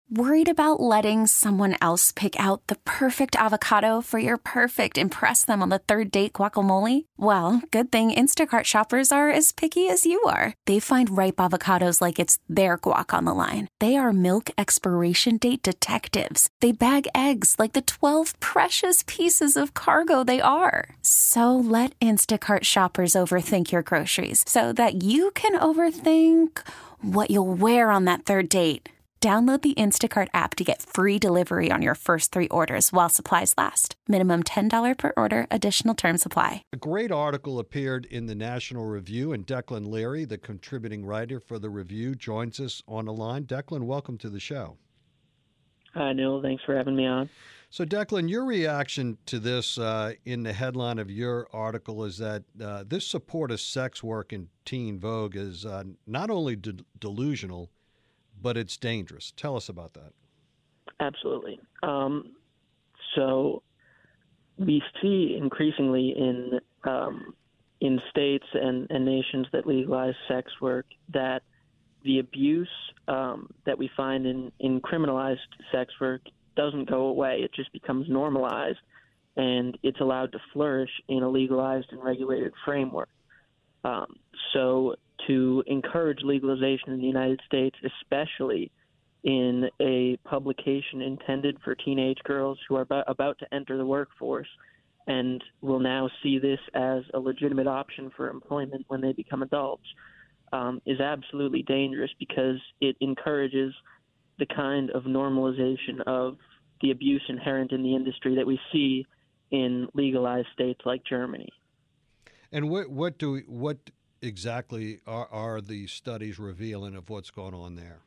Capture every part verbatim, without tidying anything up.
Worried about letting someone else pick out the perfect avocado for your perfect impress them on the third date guacamole? Well, good thing Instacart shoppers are as picky as you are. They find ripe avocados like it's their guac on the line. They are milk expiration date detectives. They bag eggs like the twelve precious pieces of cargo they are. So let Instacart shoppers overthink your groceries so that you can overthink what you'll wear on that third date. Download the Instacart app to get free delivery on your first three orders while supplies last. Minimum ten dollars per order. Additional terms apply. A great article appeared in the National Review, and Declan Leary, the contributing writer for the Review, joins us on the line. Declan, welcome to the show. Hi, Neil. Thanks for having me on. So, Declan, your reaction to this uh, in the headline of your article is that uh, this support of sex work in Teen Vogue is uh, not only de- delusional, but it's dangerous. Tell us about that. Absolutely. Um, so we see increasingly in um, in states and, and nations that legalize sex work that the abuse um, that we find in, in criminalized sex work doesn't go away. It just becomes normalized, and it's allowed to flourish in a legalized and regulated framework. Um, so to encourage legalization in the United States, especially in a publication intended for teenage girls who are about, about to enter the workforce and will now see this as a legitimate option for employment when they become adults, um, is absolutely dangerous because it encourages the kind of normalization of the abuse inherent in the industry that we see in legalized states like Germany. And what what do we, what exactly are, are the studies revealing of what's going on there?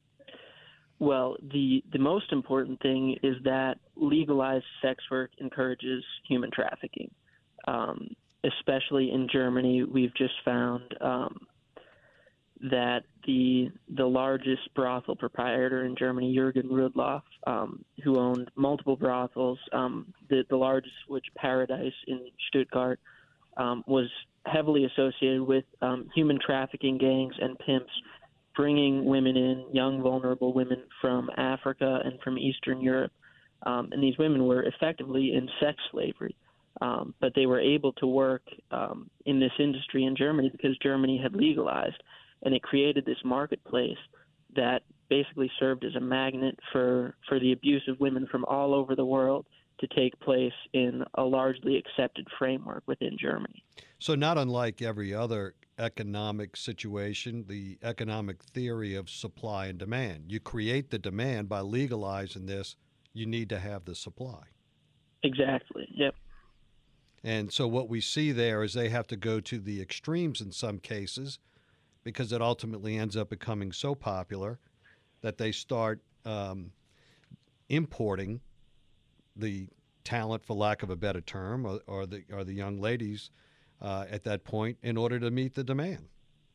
Well, the, the most important thing is that legalized sex work encourages human trafficking. Um, especially in Germany, we've just found um, that the the largest brothel proprietor in Germany, Jürgen Rudloff, um, who owned multiple brothels, um, the, the largest, which Paradise in Stuttgart, um, was heavily associated with um, human trafficking gangs and pimps, bringing women in, young, vulnerable women from Africa and from Eastern Europe. Um, and these women were effectively in sex slavery. Um, but they were able to work um, in this industry in Germany because Germany had legalized. And it created this marketplace that basically served as a magnet for, for the abuse of women from all over the world to take place in a largely accepted framework within Germany. So not unlike every other economic situation, the economic theory of supply and demand. You create the demand by legalizing this, you need to have the supply. Exactly, yep. And so what we see there is they have to go to the extremes in some cases because it ultimately ends up becoming so popular that they start um, importing the talent, for lack of a better term, or, or the or the young ladies uh, at that point in order to meet the demand.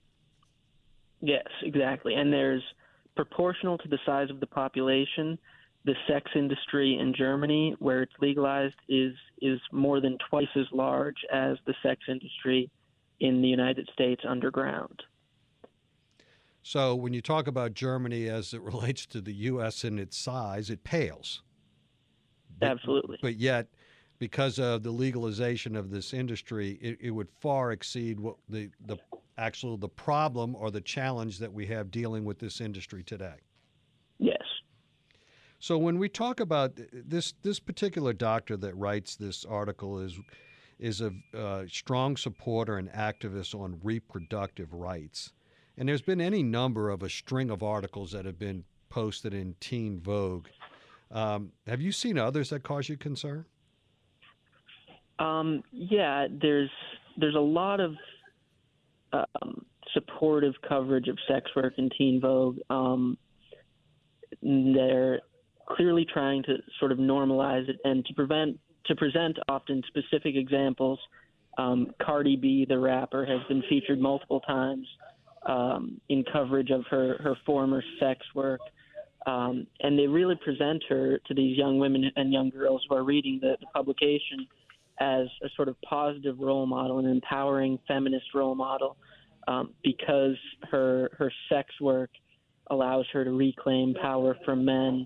Yes, exactly. And there's proportional to the size of the population, the sex industry in Germany, where it's legalized, is is more than twice as large as the sex industry in the United States underground. So when you talk about Germany as it relates to the U S in its size, it pales. But, Absolutely. But yet, because of the legalization of this industry, it, it would far exceed what the, the actual the problem or the challenge that we have dealing with this industry today. Yes. So when we talk about this, this particular doctor that writes this article is is a uh, strong supporter and activist on reproductive rights. And there's been any number of a string of articles that have been posted in Teen Vogue. Um, have you seen others that cause you concern? Um, yeah, there's there's a lot of um, supportive coverage of sex work in Teen Vogue. Um, they're clearly trying to sort of normalize it and to prevent to present often specific examples. Um, Cardi B, the rapper, has been featured multiple times um, in coverage of her, her former sex work. Um, and they really present her to these young women and young girls who are reading the, the publication as a sort of positive role model, an empowering feminist role model, um, because her her sex work allows her to reclaim power from men.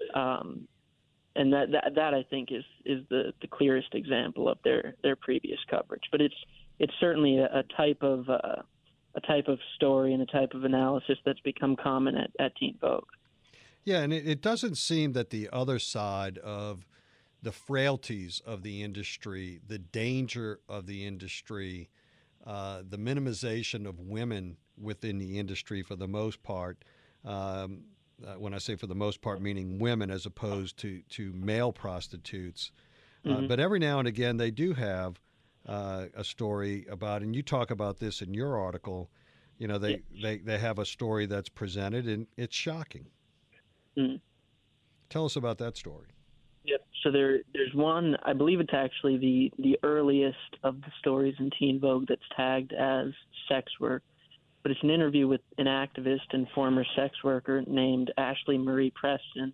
Um, and that, that that I think is is the, the clearest example of their, their previous coverage. But it's it's certainly a, a type of uh, a type of story and a type of analysis that's become common at, at Teen Vogue. Yeah, and it, it doesn't seem that the other side of the frailties of the industry, the danger of the industry, uh, the minimization of women within the industry for the most part. Um, uh, when I say for the most part, meaning women as opposed to, to male prostitutes. Uh, Mm-hmm. But every now and again, they do have uh, a story about, and you talk about this in your article, you know, they, Yeah. they, they have a story that's presented, and it's shocking. Mm-hmm. Tell us about that story. Yep. So there, there's one. I believe it's actually the the earliest of the stories in Teen Vogue that's tagged as sex work, but it's an interview with an activist and former sex worker named Ashley Marie Preston,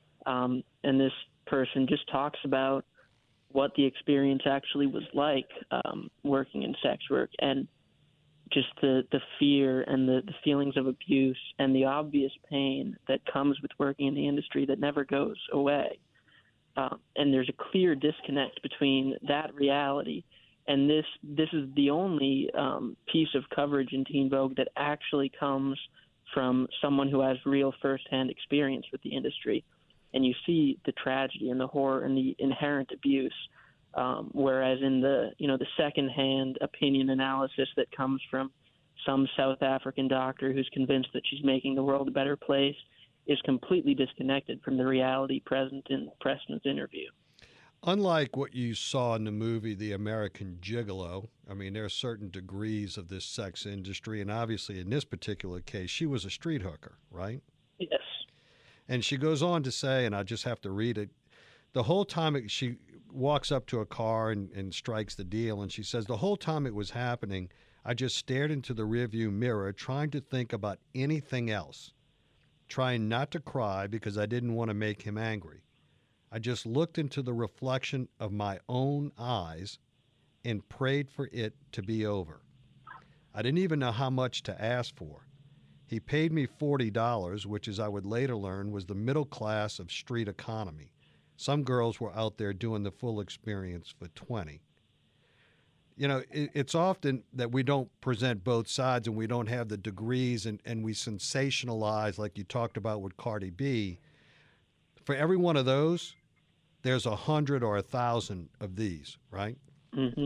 um, and this person just talks about what the experience actually was like um, working in sex work, and just the, the fear and the, the feelings of abuse and the obvious pain that comes with working in the industry that never goes away. Uh, and there's a clear disconnect between that reality and this. This is the only um, piece of coverage in Teen Vogue that actually comes from someone who has real firsthand experience with the industry. And you see the tragedy and the horror and the inherent abuse. Um, whereas in the you know the secondhand opinion analysis that comes from some South African doctor who's convinced that she's making the world a better place is completely disconnected from the reality present in Preston's interview. Unlike what you saw in the movie The American Gigolo, I mean, there are certain degrees of this sex industry, and obviously in this particular case, she was a street hooker, right? Yes. And she goes on to say, and I just have to read it, the whole time it, she walks up to a car and, and strikes the deal, and she says, the whole time it was happening, I just stared into the rearview mirror trying to think about anything else, trying not to cry because I didn't want to make him angry. I just looked into the reflection of my own eyes and prayed for it to be over. I didn't even know how much to ask for. He paid me forty dollars, which, as I would later learn, was the middle class of street economy. Some girls were out there doing the full experience for twenty. You know, it, it's often that we don't present both sides and we don't have the degrees, and, and we sensationalize, like you talked about with Cardi B. For every one of those, there's a hundred or a thousand of these, right? Mm-hmm.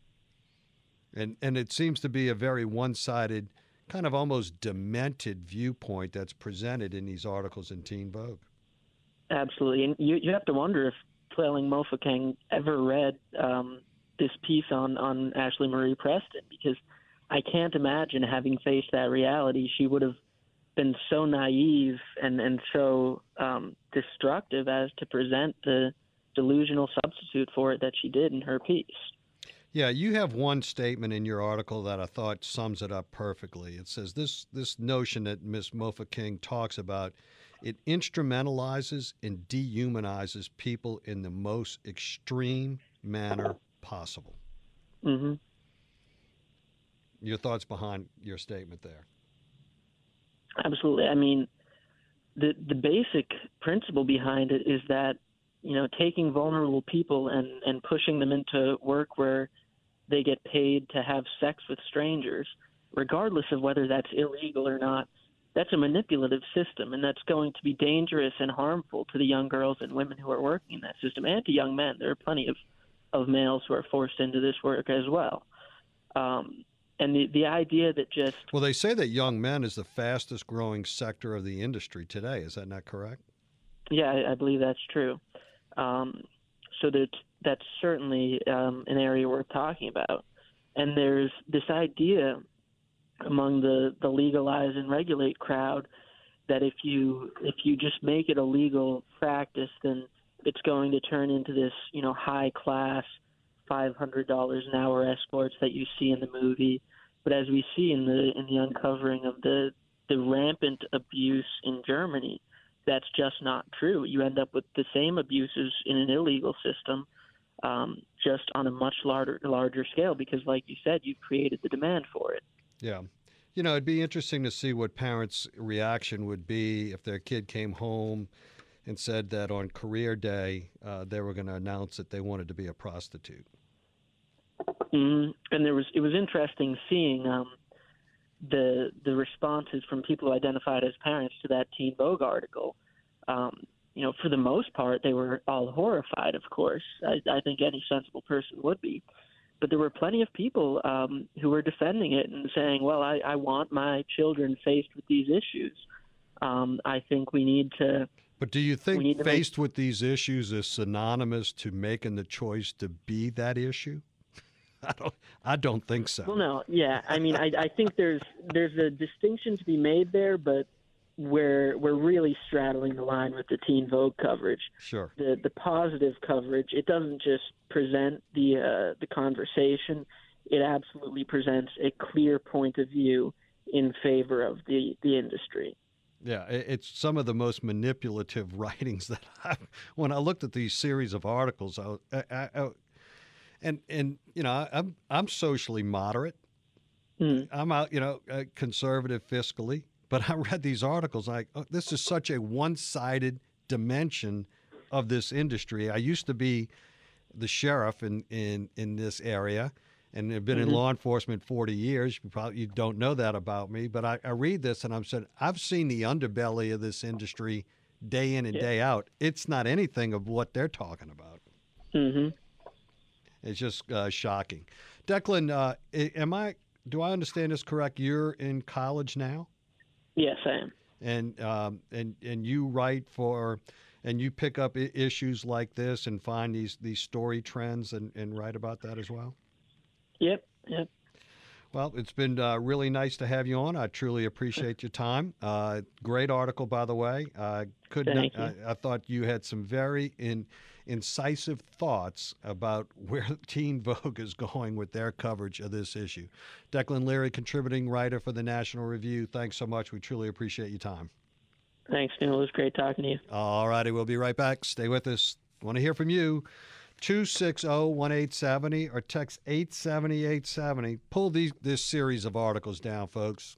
And and it seems to be a very one-sided, kind of almost demented viewpoint that's presented in these articles in Teen Vogue. Absolutely. And you, you have to wonder if Tlailing Mofokeng ever read um, this piece on, on Ashley Marie Preston, because I can't imagine, having faced that reality, she would have been so naive and, and so um, destructive as to present the delusional substitute for it that she did in her piece. Yeah, you have one statement in your article that I thought sums it up perfectly. It says this this notion that Miss Mofokeng talks about, it instrumentalizes and dehumanizes people in the most extreme manner possible. Mm-hmm. Your thoughts behind your statement there? Absolutely. I mean, the the basic principle behind it is that, you know, taking vulnerable people and, and pushing them into work where they get paid to have sex with strangers, regardless of whether that's illegal or not, that's a manipulative system, and that's going to be dangerous and harmful to the young girls and women who are working in that system, and to young men. There are plenty of, of males who are forced into this work as well. Um, and the, the idea that just... Well, they say that young men is the fastest growing sector of the industry today. Is that not correct? Yeah, I, I believe that's true. Um, so that that's certainly um, an area worth talking about. And there's this idea among the, the legalize and regulate crowd that if you if you just make it a legal practice, then it's going to turn into this, you know, high class five hundred dollars an hour escorts that you see in the movie. But as we see in the in the uncovering of the the rampant abuse in Germany, that's just not true. You end up with the same abuses in an illegal system, um, just on a much larger larger scale, because, like you said, you've created the demand for it. Yeah. You know, it'd be interesting to see what parents' reaction would be if their kid came home and said that on career day uh, they were going to announce that they wanted to be a prostitute. Mm-hmm. And there was it was interesting seeing um, the the responses from people who identified as parents to that Teen Vogue article. Um, you know, for the most part, they were all horrified. Of course, I, I think any sensible person would be. But there were plenty of people um, who were defending it and saying, "Well, I, I want my children faced with these issues. Um, I think we need to." But do you think faced make... with these issues is synonymous to making the choice to be that issue? I don't. I don't think so. Well, no. Yeah. I mean, I, I think there's there's a distinction to be made there, but we're we're really straddling the line with the Teen Vogue coverage. Sure. The the positive coverage. It doesn't just present the uh, the conversation. It absolutely presents a clear point of view in favor of the the industry. Yeah, it's some of the most manipulative writings that I. When I looked at these series of articles, I, I, I and and you know, I'm I'm socially moderate. Mm. I'm out, you know, conservative fiscally. But I read these articles like, oh, this is such a one-sided dimension of this industry. I used to be the sheriff in in, in this area. And I've been mm-hmm. in law enforcement forty years. You probably you don't know that about me, but I, I read this and I'm saying I've seen the underbelly of this industry day in and yeah. day out. It's not anything of what they're talking about. Mm-hmm. It's just uh, shocking. Declan, uh, am I? Do I understand this correct? You're in college now? Yes, I am. And um, and and you write for, and you pick up I- issues like this and find these these story trends and, and write about that as well. Yep, yep. Well, it's been uh, really nice to have you on. I truly appreciate your time. Uh, great article, by the way. Uh, couldn't Thank I, you. I thought you had some very in, incisive thoughts about where Teen Vogue is going with their coverage of this issue. Declan Leary, contributing writer for the National Review. Thanks so much. We truly appreciate your time. Thanks, Neil. It was great talking to you. All righty. We'll be right back. Stay with us. Want to hear from you. two six zero, one eight seven zero or text eight seven zero eight seven zero. Pull these, this series of articles down, folks.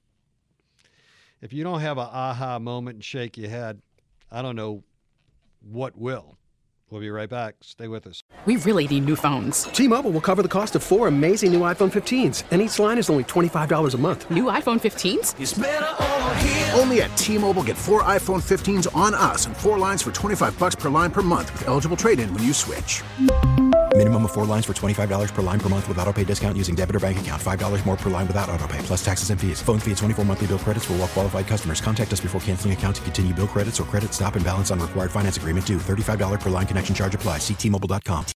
If you don't have an aha moment and shake your head, I don't know what will. We'll be right back. Stay with us. We really need new phones. T-Mobile will cover the cost of four amazing new iPhone fifteens, and each line is only twenty-five dollars a month. New iPhone fifteens? It's better over here. Only at T-Mobile, get four iPhone fifteens on us and four lines for twenty-five dollars per line per month with eligible trade-in when you switch. Minimum of four lines for twenty-five dollars per line per month with autopay discount using debit or bank account. five dollars more per line without autopay, plus taxes and fees. Phone fee at twenty-four monthly bill credits for well-qualified customers. Contact us before canceling account to continue bill credits or credit stop and balance on required finance agreement due. thirty-five dollars per line connection charge applies. See T Mobile dot com.